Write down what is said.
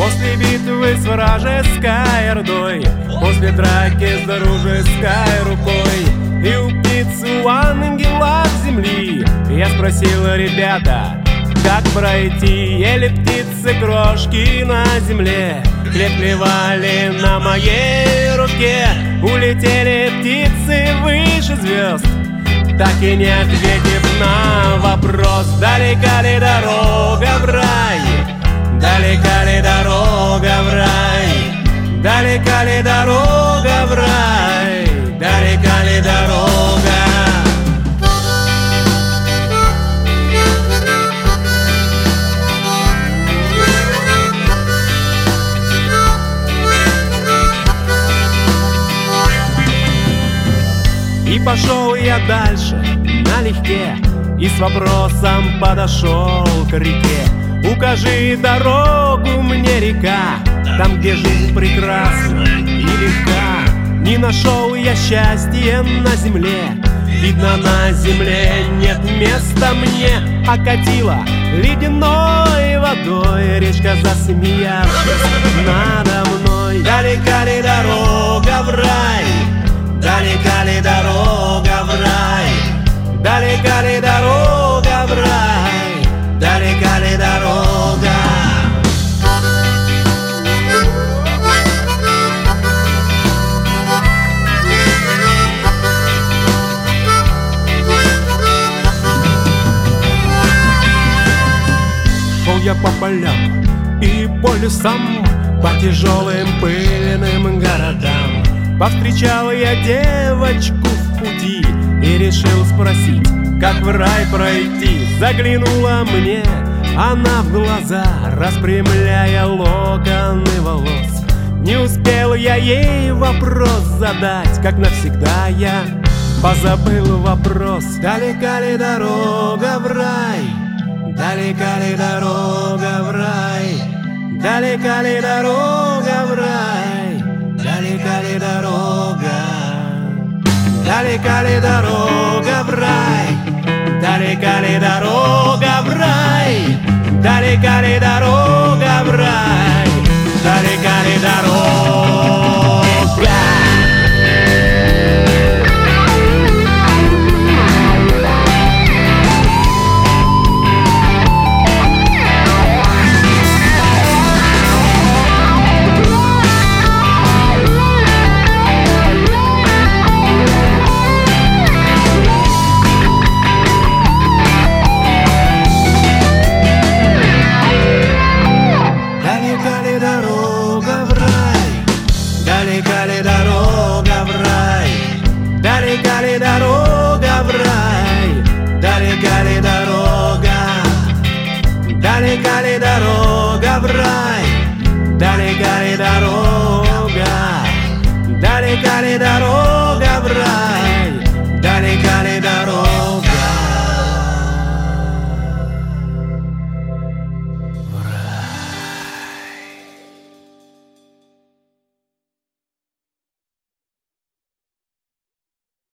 После битвы с вражеской ордой, после драки с дружеской рукой и у птиц, у ангелов земли, я спросил: ребята, как пройти? Ели птицы крошки на земле, хлеб клевали на моей руке. Улетели птицы выше звезд, так и не ответив на вопрос: далека ли дорога в рай? Далека ли дорога в рай? Далека ли дорога в рай? Далека ли дорога? И пошел я дальше налегке, и с вопросом подошел к реке. Укажи дорогу мне, река, там, где жизнь прекрасна и легка. Не нашел я счастья на земле, видно, на земле нет места мне. Окатила ледяной водой речка, засмеявшись надо мной. Далека ли дорога в рай? Далека ли дорога в рай? Далека ли дорога в рай? Далека ли дорога? Шел я по полям и по лесам, по тяжелым пыльным городам. Повстречал я девочку в пути и решил спросить, как в рай пройти. Заглянула мне она в глаза, распрямляя локоны волос. Не успел я ей вопрос задать, как навсегда я позабыл вопрос. Далека ли дорога в рай? Далека ли дорога в рай? Далека ли дорога в рай? Далека ли дорога? Далека ли дорога в рай? Далека ли дорога в рай? Далека ли дорога в рай?